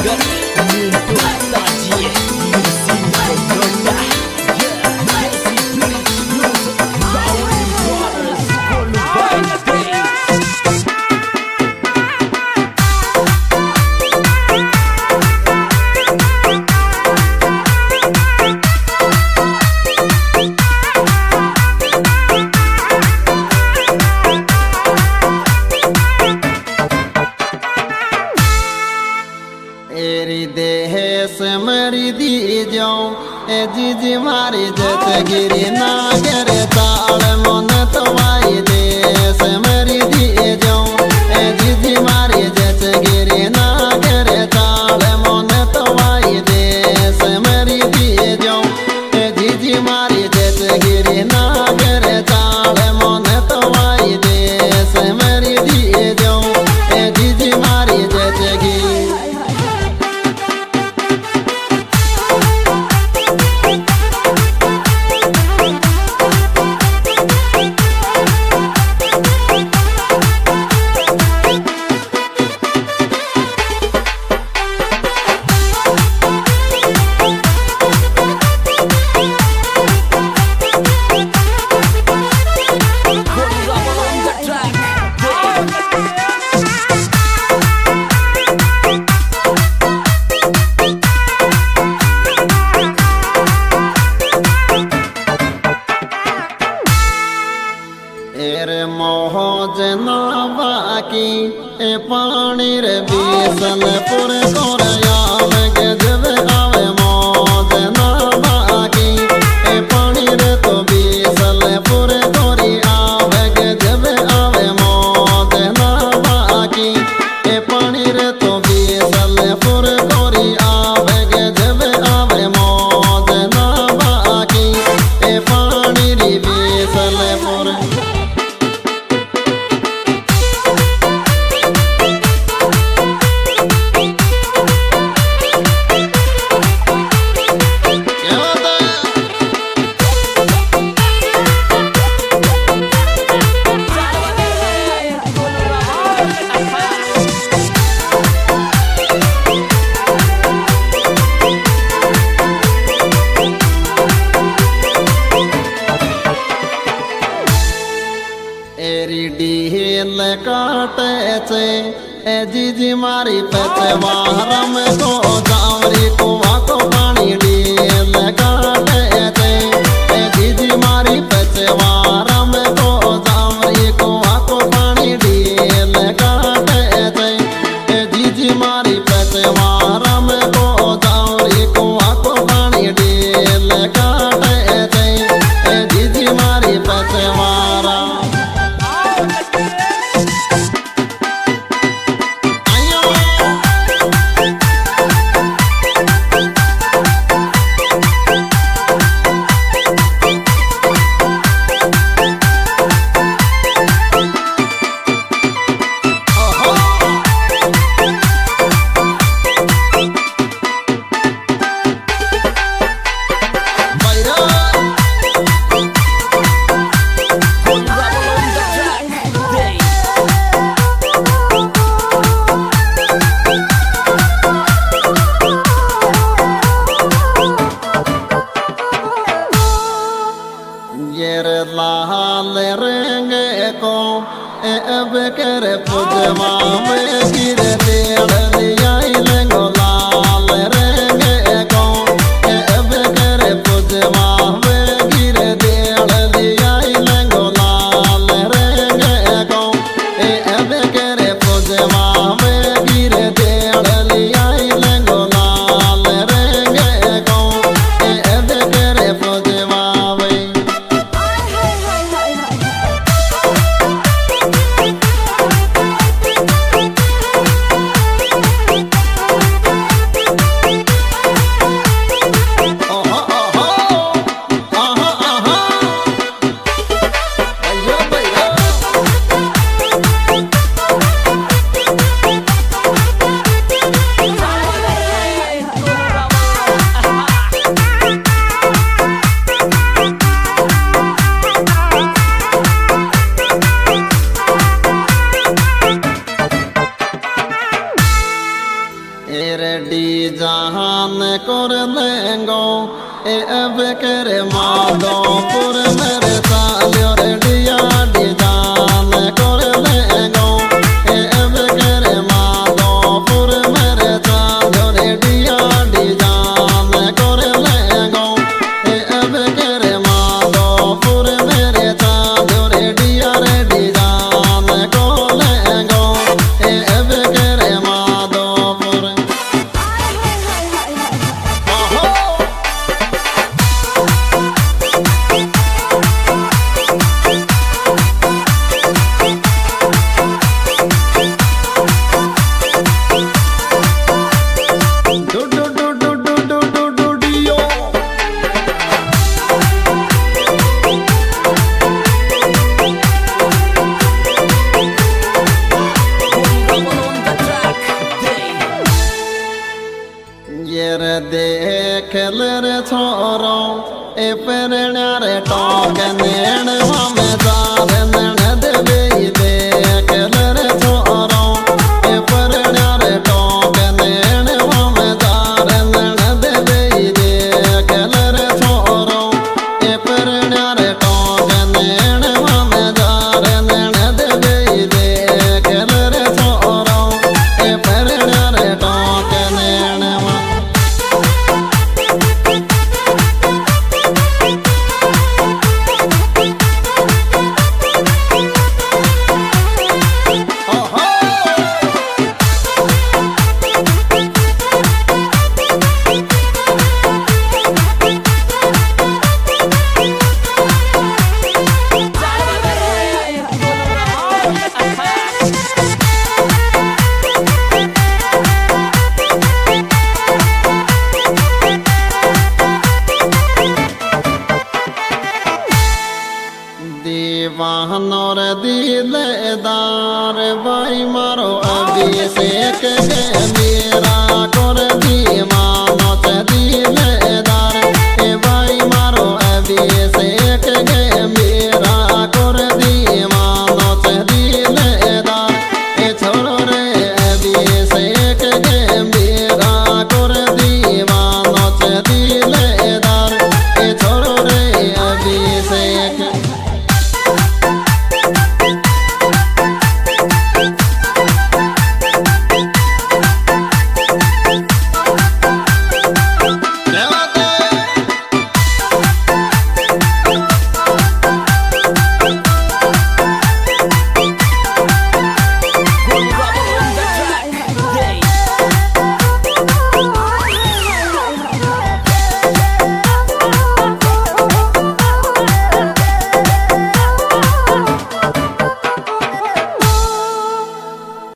मरी दी जाऊं ए जीजी मारी जत गिरी नागर ताल मन तवाई देश मरी दी जाऊं ए जीजी मारी जत गिरी नागर ताल मन तवाई देश मरी दी जाऊं ए जीजी मारी जत गिरी नागर ताल मन तवाई देश मरी दी जाऊं ए जीजी मारी जत गिरी की ए पानी रे बीसल पुर कोरयाम गजब आवे मौज ना बाकी ए पानी रे तो बीसल पुर कोरी आवे गजब आवे मौज ना बाकी ए पानी रे तो बीसल पुर कोरी आवे गजब आवे मौज ना बाकी ए पानी रे बीसल पुर ढील काटे छे ए जीजी मारी पचवारम को जावरी कुआ को पानी ढील काटे छे ए जीजी मारी पचवारम को जावरी कुआ को पानी ढील काटे छे ए जीजी मारी पचवारम को जावरी कुआ को पानी ढील काटे छे ए जीजी मारी पचवारा लाल रंग को अब कर पुजवा में गिर देड़ लिया लंगो लाल रंग को अब कर पुजवा में गिर देड़ लिया लंगो लाल रंग को अब कर पुजवा में गिर देड़ लिया लंगो लाल रंग को अब कर पुजवा ए अब करे माधोपुर मेरे सालियो रे डिया डी जान कर ले गो ए अब करे माधोपुर मेरे सालियो रे डिया डी जान कर ले गो ए अब करे माधोपुर मेरे सालियो रे डिया रे डी जान कर ले गो ए अब करे माधोपुर देख ले छोरो ए पेरण्या टोक नेण में जार नण देवे देख ले छोरो ए पेरण्या टोक नेण में जार नण देवे देख ले छोरो ए पेरण्या टोक नेण में जार नण देवे देख ले छोरो ए पेरण्या टोक नेण दीवानोर दिलदार भाई मारो अभिषेक के